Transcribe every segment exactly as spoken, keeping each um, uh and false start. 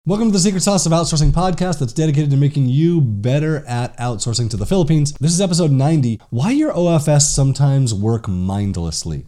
Welcome to the Secret Sauce of Outsourcing podcast that's dedicated to making you better at outsourcing to the Philippines. This is episode ninety, Why Your O F S Sometimes Work Mindlessly.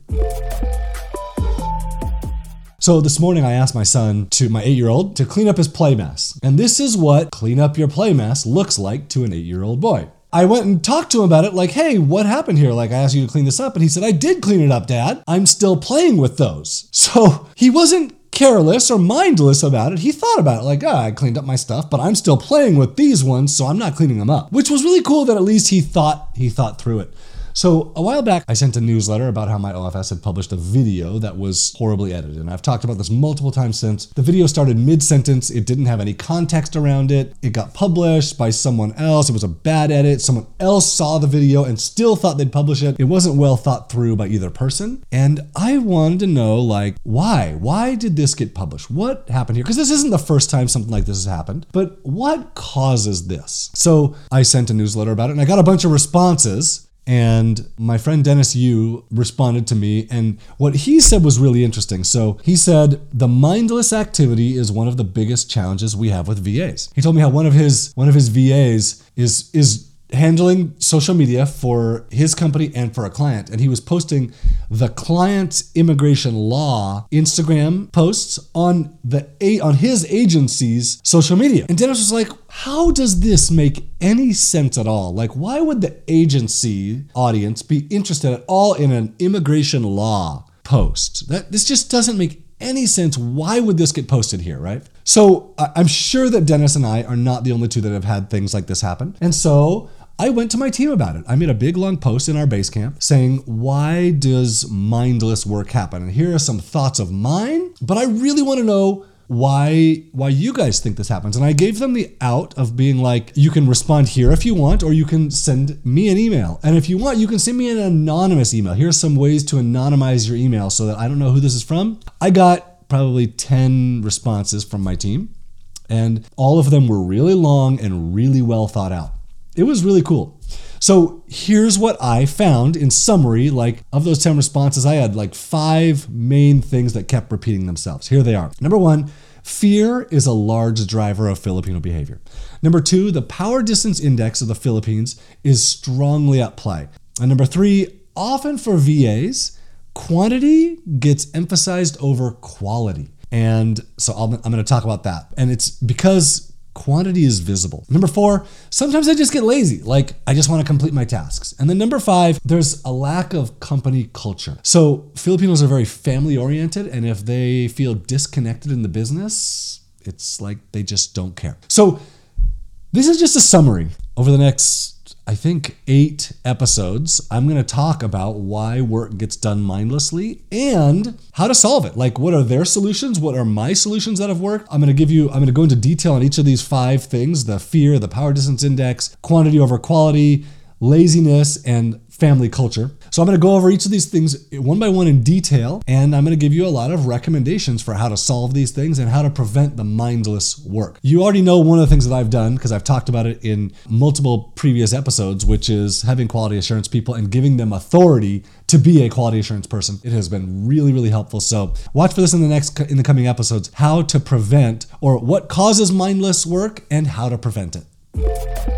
So this morning I asked my son, to my eight-year-old, to clean up his play mess. And this is what clean up your play mess looks like to an eight-year-old boy. I went and talked to him about it like, hey, what happened here? Like, I asked you to clean this up. And he said, I did clean it up, Dad. I'm still playing with those. So he wasn't careless or mindless about it. He thought about it like, ah, I cleaned up my stuff, but I'm still playing with these ones, so I'm not cleaning them up. Which was really cool that at least he thought he thought through it. So a while back, I sent a newsletter about how my O F S had published a video that was horribly edited. And I've talked about this multiple times since. The video started mid-sentence. It didn't have any context around it. It got published by someone else. It was a bad edit. Someone else saw the video and still thought they'd publish it. It wasn't well thought through by either person. And I wanted to know, like, why? Why did this get published? What happened here? Because this isn't the first time something like this has happened. But what causes this? So I sent a newsletter about it and I got a bunch of responses. And my friend Dennis Yu responded to me, and what he said was really interesting. So he said, the mindless activity is one of the biggest challenges we have with V As. He told me how one of his one of his V As is is handling social media for his company and for a client. And he was posting the client's immigration law Instagram posts on the on his agency's social media. And Dennis was like, how does this make any sense at all? Like, why would the agency audience be interested at all in an immigration law post? That this just doesn't make any sense. Why would this get posted here, right? So I'm sure that Dennis and I are not the only two that have had things like this happen. And so I went to my team about it. I made a big long post in our Basecamp saying, why does mindless work happen? And here are some thoughts of mine, but I really want to know why why you guys think this happens. And I gave them the out of being like, you can respond here if you want, or you can send me an email. And if you want, you can send me an anonymous email. Here's some ways to anonymize your email so that I don't know who this is from. I got probably ten responses from my team, and all of them were really long and really well thought out. It was really cool. So here's what I found in summary. Like, of those ten responses, I had like five main things that kept repeating themselves. Here they are. Number one, fear is a large driver of Filipino behavior. Number two, the power distance index of the Philippines is strongly at play. And number three, often for V As, quantity gets emphasized over quality. And so I'm, I'm going to talk about that. And it's because quantity is visible. Number four, sometimes I just get lazy. Like, I just want to complete my tasks. And then number five, there's a lack of company culture. So Filipinos are very family oriented. And if they feel disconnected in the business, it's like they just don't care. So this is just a summary. Over the next, I think, eight episodes, I'm going to talk about why work gets done mindlessly and how to solve it. Like, what are their solutions? What are my solutions that have worked? I'm going to give you, I'm going to go into detail on each of these five things: the fear, the power distance index, quantity over quality, laziness, and family culture. So I'm going to go over each of these things one by one in detail, and I'm going to give you a lot of recommendations for how to solve these things and how to prevent the mindless work. You already know one of the things that I've done, because I've talked about it in multiple previous episodes, which is having quality assurance people and giving them authority to be a quality assurance person. It has been really, really helpful. So watch for this in the next, in the coming episodes, how to prevent, or what causes mindless work and how to prevent it.